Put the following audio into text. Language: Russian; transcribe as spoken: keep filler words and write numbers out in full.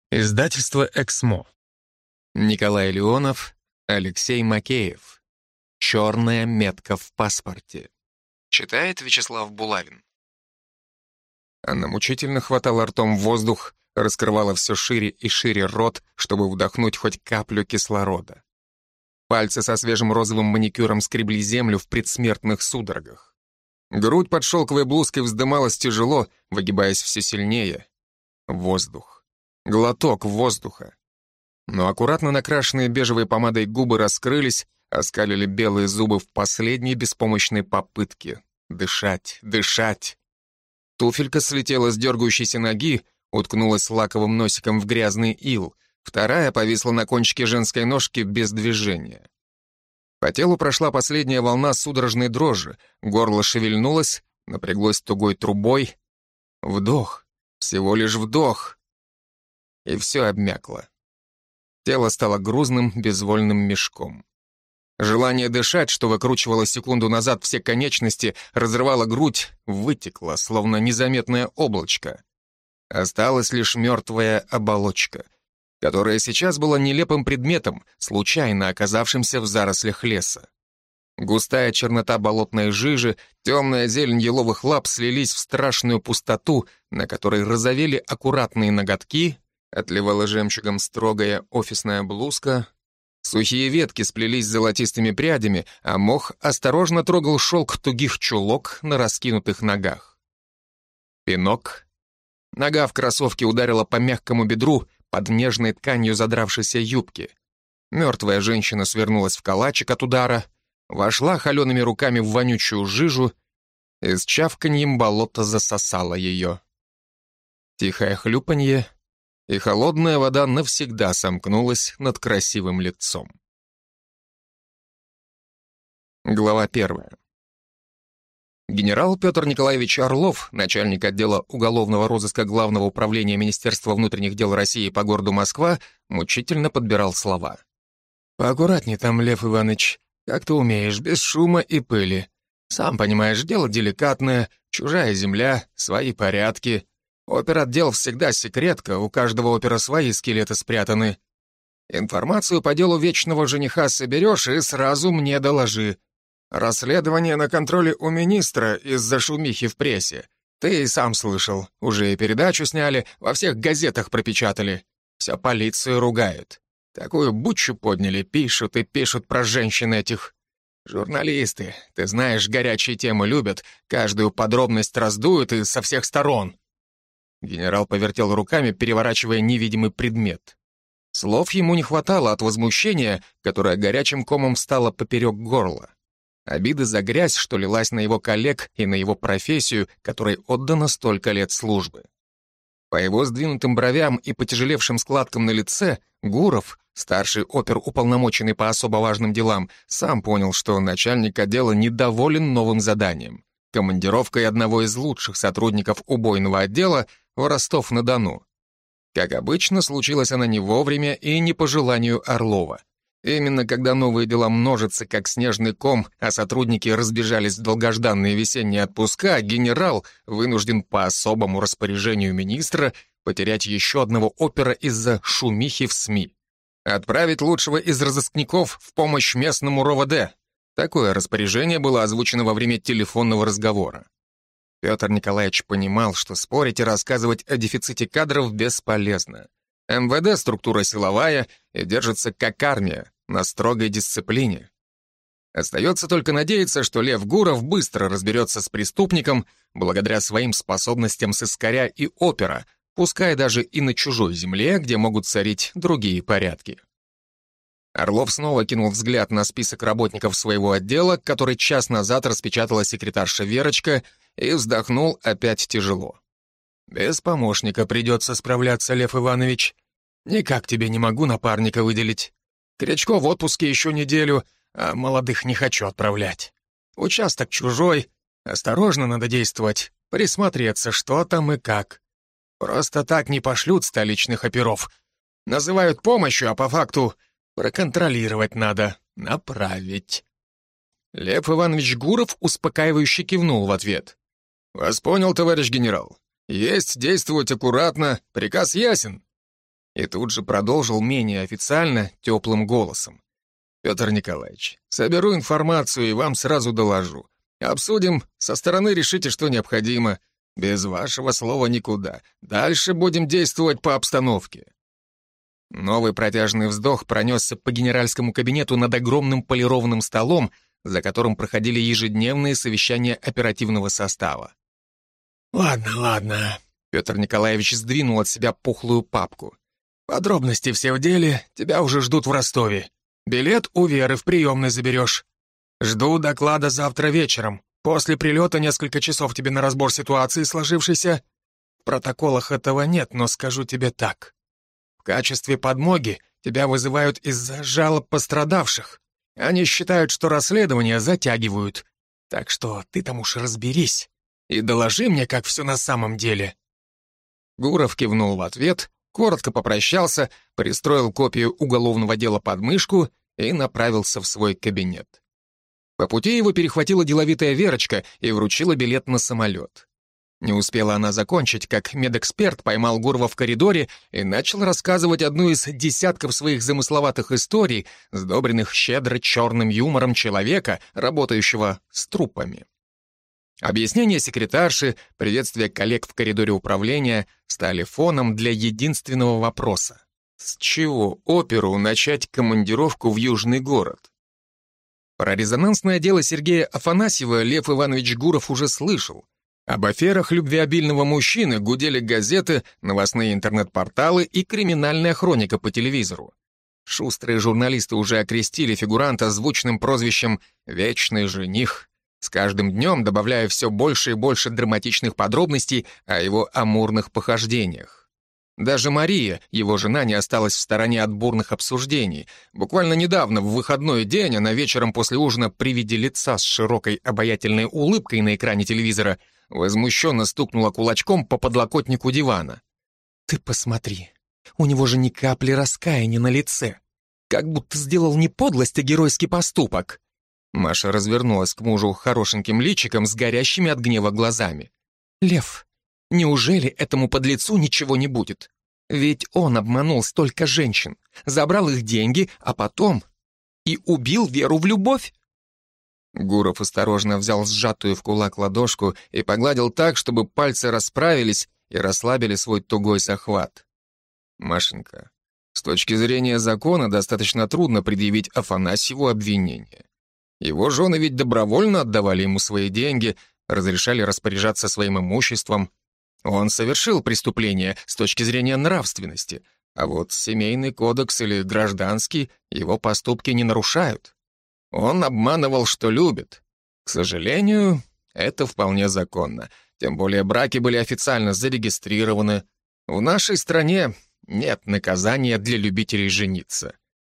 Издательство «Эксмо». Николай Леонов, Алексей Макеев. «Черная метка в паспорте». Читает Вячеслав Булавин. Она мучительно хватала ртом воздух, раскрывала все шире и шире рот, чтобы вдохнуть хоть каплю кислорода. Пальцы со свежим розовым маникюром скребли землю в предсмертных судорогах. Грудь под шелковой блузкой вздымалась тяжело, выгибаясь все сильнее. Воздух. Глоток воздуха. Но аккуратно накрашенные бежевой помадой губы раскрылись, оскалили белые зубы в последней беспомощной попытке. Дышать, дышать. Туфелька слетела с дергающейся ноги, уткнулась лаковым носиком в грязный ил. Вторая повисла на кончике женской ножки без движения. По телу прошла последняя волна судорожной дрожи, горло шевельнулось, напряглось тугой трубой. Вдох, всего лишь вдох. И все обмякло. Тело стало грузным, безвольным мешком. Желание дышать, что выкручивало секунду назад все конечности, разрывало грудь, вытекло, словно незаметное облачко. Осталась лишь мертвая оболочка, которая сейчас была нелепым предметом, случайно оказавшимся в зарослях леса. Густая чернота болотной жижи, темная зелень еловых лап слились в страшную пустоту, на которой розовели аккуратные ноготки, отливала жемчугом строгая офисная блузка. Сухие ветки сплелись золотистыми прядями, а мох осторожно трогал шелк тугих чулок на раскинутых ногах. Пинок. Нога в кроссовке ударила по мягкому бедру под нежной тканью задравшейся юбки. Мертвая женщина свернулась в калачик от удара, вошла холеными руками в вонючую жижу и с чавканьем болото засосало ее. Тихое хлюпанье, и холодная вода навсегда сомкнулась над красивым лицом. Глава первая. Генерал Петр Николаевич Орлов, начальник отдела уголовного розыска Главного управления Министерства внутренних дел России по городу Москва, мучительно подбирал слова. «Поаккуратней там, Лев Иванович, как ты умеешь, без шума и пыли. Сам понимаешь, дело деликатное, чужая земля, свои порядки. Оперотдел всегда секретка, у каждого опера свои скелеты спрятаны. Информацию по делу вечного жениха соберешь и сразу мне доложи. Расследование на контроле у министра из-за шумихи в прессе. Ты и сам слышал, уже и передачу сняли, во всех газетах пропечатали. Все полицию ругают. Такую бучу подняли, пишут и пишут про женщин этих. Журналисты, ты знаешь, горячие темы любят, каждую подробность раздуют и со всех сторон». Генерал повертел руками, переворачивая невидимый предмет. Слов ему не хватало от возмущения, которое горячим комом встало поперек горла. Обиды за грязь, что лилась на его коллег и на его профессию, которой отдано столько лет службы. По его сдвинутым бровям и потяжелевшим складкам на лице Гуров, старший оперуполномоченный по особо важным делам, сам понял, что начальник отдела недоволен новым заданием — командировкой одного из лучших сотрудников убойного отдела в Ростов-на-Дону. Как обычно, случилась она не вовремя и не по желанию Орлова. Именно когда новые дела множатся, как снежный ком, а сотрудники разбежались в долгожданные весенние отпуска, генерал вынужден по особому распоряжению министра потерять еще одного опера из-за шумихи в СМИ. Отправить лучшего из разыскников в помощь местному РОВД. Такое распоряжение было озвучено во время телефонного разговора. Петр Николаевич понимал, что спорить и рассказывать о дефиците кадров бесполезно. эм вэ дэ — структура силовая и держится как армия, на строгой дисциплине. Остается только надеяться, что Лев Гуров быстро разберется с преступником благодаря своим способностям сыскаря и опера, пускай даже и на чужой земле, где могут царить другие порядки. Орлов снова кинул взгляд на список работников своего отдела, который час назад распечатала секретарша Верочка, и вздохнул опять тяжело. «Без помощника придется справляться, Лев Иванович. Никак тебе не могу напарника выделить. Крячко в отпуске еще неделю, а молодых не хочу отправлять. Участок чужой, осторожно надо действовать, присмотреться, что там и как. Просто так не пошлют столичных оперов. Называют помощью, а по факту проконтролировать надо, направить». Лев Иванович Гуров успокаивающе кивнул в ответ. «Вас понял, товарищ генерал. Есть действовать аккуратно, приказ ясен». И тут же продолжил менее официально, теплым голосом. «Петр Николаевич, соберу информацию и вам сразу доложу. Обсудим, со стороны решите, что необходимо. Без вашего слова никуда. Дальше будем действовать по обстановке». Новый протяжный вздох пронесся по генеральскому кабинету над огромным полированным столом, за которым проходили ежедневные совещания оперативного состава. «Ладно, ладно», — Петр Николаевич сдвинул от себя пухлую папку. «Подробности все в деле, тебя уже ждут в Ростове. Билет у Веры в приемной заберешь. Жду доклада завтра вечером. После прилета несколько часов тебе на разбор ситуации сложившейся. В протоколах этого нет, но скажу тебе так. В качестве подмоги тебя вызывают из-за жалоб пострадавших. Они считают, что расследование затягивают. Так что ты там уж разберись и доложи мне, как все на самом деле». Гуров кивнул в ответ, коротко попрощался, пристроил копию уголовного дела под мышку и направился в свой кабинет. По пути его перехватила деловитая Верочка и вручила билет на самолет. Не успела она закончить, как медэксперт поймал Гурова в коридоре и начал рассказывать одну из десятков своих замысловатых историй, сдобренных щедро черным юмором человека, работающего с трупами. Объяснения секретарши, приветствия коллег в коридоре управления стали фоном для единственного вопроса. С чего оперу начать командировку в южный город? Про резонансное дело Сергея Афанасьева Лев Иванович Гуров уже слышал. Об аферах любвеобильного мужчины гудели газеты, новостные интернет-порталы и криминальная хроника по телевизору. Шустрые журналисты уже окрестили фигуранта звучным прозвищем «Вечный жених», с каждым днем добавляя все больше и больше драматичных подробностей о его амурных похождениях. Даже Мария, его жена, не осталась в стороне от бурных обсуждений. Буквально недавно, в выходной день, она вечером после ужина при виде лица с широкой обаятельной улыбкой на экране телевизора возмущенно стукнула кулачком по подлокотнику дивана. «Ты посмотри, у него же ни капли раскаяния на лице. Как будто сделал не подлость, а геройский поступок». Маша развернулась к мужу хорошеньким личиком с горящими от гнева глазами. «Лев, неужели этому подлецу ничего не будет? Ведь он обманул столько женщин, забрал их деньги, а потом и убил Веру в любовь». Гуров осторожно взял сжатую в кулак ладошку и погладил так, чтобы пальцы расправились и расслабили свой тугой захват. «Машенька, с точки зрения закона достаточно трудно предъявить Афанасьеву обвинение. Его жены ведь добровольно отдавали ему свои деньги, разрешали распоряжаться своим имуществом. Он совершил преступление с точки зрения нравственности, а вот семейный кодекс или гражданский его поступки не нарушают. Он обманывал, что любит. К сожалению, это вполне законно. Тем более браки были официально зарегистрированы. В нашей стране нет наказания для любителей жениться».